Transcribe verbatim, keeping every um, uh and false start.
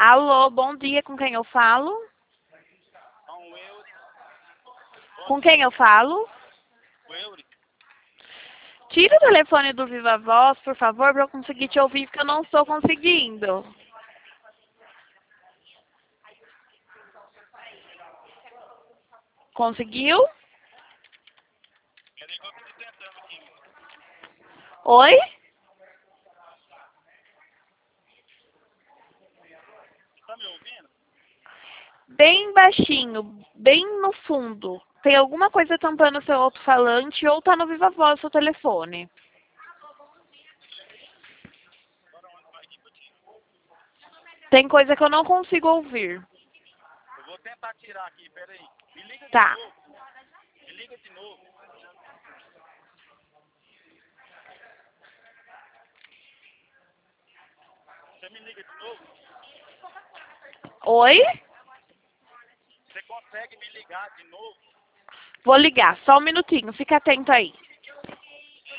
Alô, bom dia, com quem eu falo? Com quem eu falo? Tira o telefone do Viva Voz, por favor, para eu conseguir te ouvir, porque eu não estou conseguindo. Conseguiu? Oi? Tá me ouvindo? Bem baixinho, bem no fundo. Tem alguma coisa tampando o seu alto-falante ou tá no Viva Voz seu telefone? Tem coisa que eu não consigo ouvir. Eu vou tentar tirar aqui, peraí. Me liga de Tá. novo. Me liga de novo. Você me liga de novo? Oi? Você consegue me ligar de novo? Vou ligar, só um minutinho, fica atento aí.